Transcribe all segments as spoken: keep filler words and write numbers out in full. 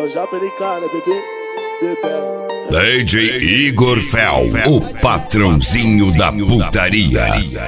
o Japa ele cara, bebê, bebê. D J Igor Fel, o patrãozinho da putaria.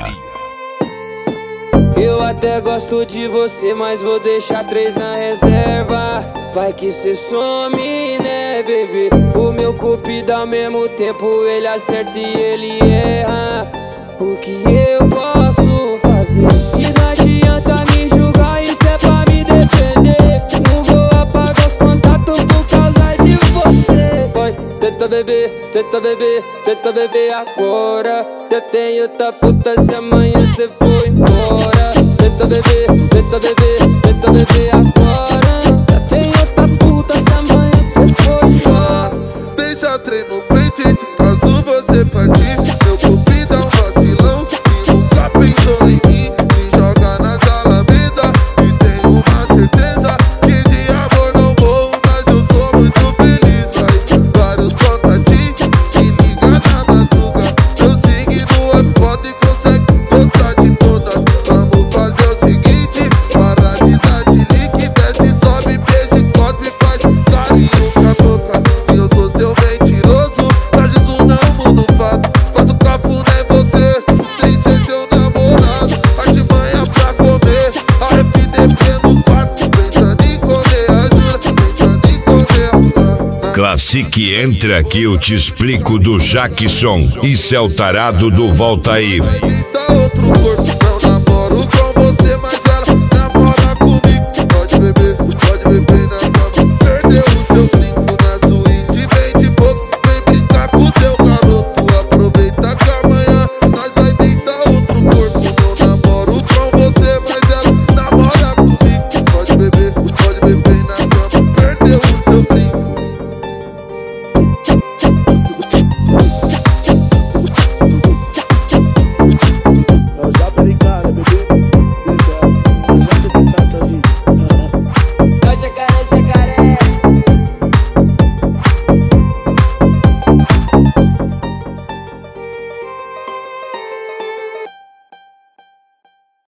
Eu até gosto de você, mas vou deixar três na reserva. Vai que cê some, né, bebê? O meu cupido ao mesmo tempo ele acerta e ele erra. O que eu posso fazer? E não adianta me julgar, isso é pra me defender. Não vou apagar os contatos por causa de você. Vai, tenta beber, tenta beber, tenta beber agora. Eu tenho outra puta se amanhã cê for embora. Tenta beber, tenta beber, tenta beber agora. Já tem outra puta se amanhã cê for embora. Deixa trem no pente, se caso você partir. Meu cupido é um vacilão que nunca pensou em mim. Se joga nas alamedas e tenho uma certeza que de amor não morro, mas eu sou muito feliz. Aí vários contatinhos, me liga na madruga. Meu signo é foda e consegue gostar de todas. Vamos fazer o seguinte, para de dar chilique, desce, sobe, beija e cospe, faz carinho com a boca. Se eu sou seu mentiroso, mas isso não muda o fato. Faço cafuné em você, sem ser seu namorado. Artimanha pra comer, a F D P no quarto. Pensando em correr, ajuda, pensando em correr. Classique, entra aqui, eu te explico do Jackson. Isso é o tarado do Volta Aí. Tá outro corpo, não namoro.